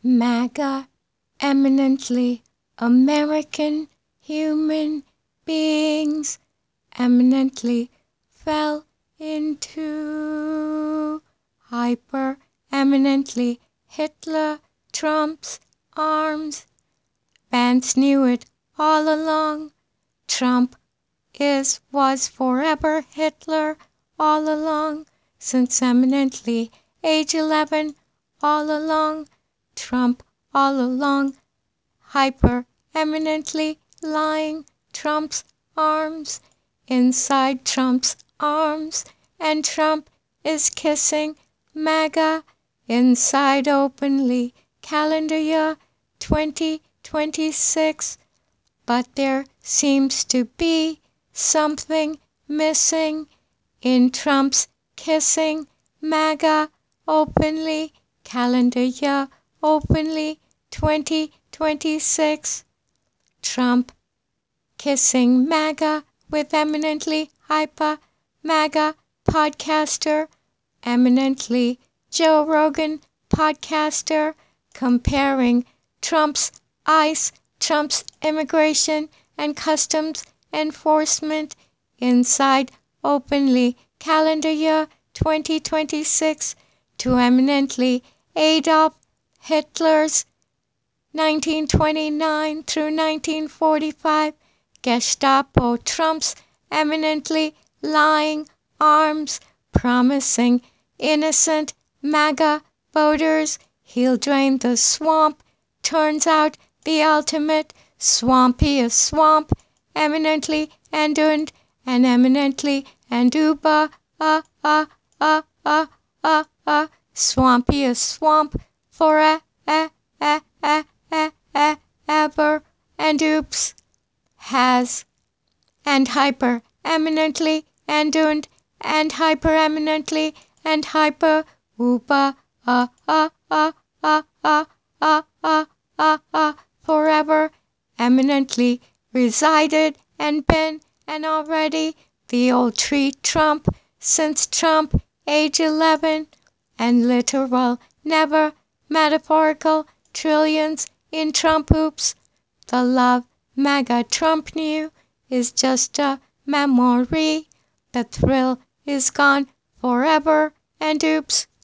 MAGA, eminently American human beings, eminently fell into hyper eminently Hitler Trump's arms. Vance knew it all along. Trump was forever Hitler all along, since eminently age 11 all along. Trump all along, hyper eminently lying Trump's arms, inside Trump's arms, and Trump is kissing MAGA inside openly calendar year 2026. But there seems to be something missing in Trump's kissing MAGA openly calendar year openly 2026. Trump kissing MAGA with eminently hyper MAGA podcaster, eminently Joe Rogan podcaster, comparing Trump's ICE, Trump's immigration and customs enforcement inside openly calendar year 2026 to eminently Adolf Hitler's 1929 through 1945 Gestapo Trump's eminently lying arms, promising innocent MAGA voters he'll drain the swamp. Turns out the ultimate swampiest swamp, eminently and eminently and uber swampiest swamp for ever and oops has and hyper eminently and hyper eminently and hyper uber forever eminently resided and been and already the old tree Trump since Trump age 11 and literal never metaphorical trillions in Trump oops. The love MAGA Trump knew is just a memory. The thrill is gone forever and oops.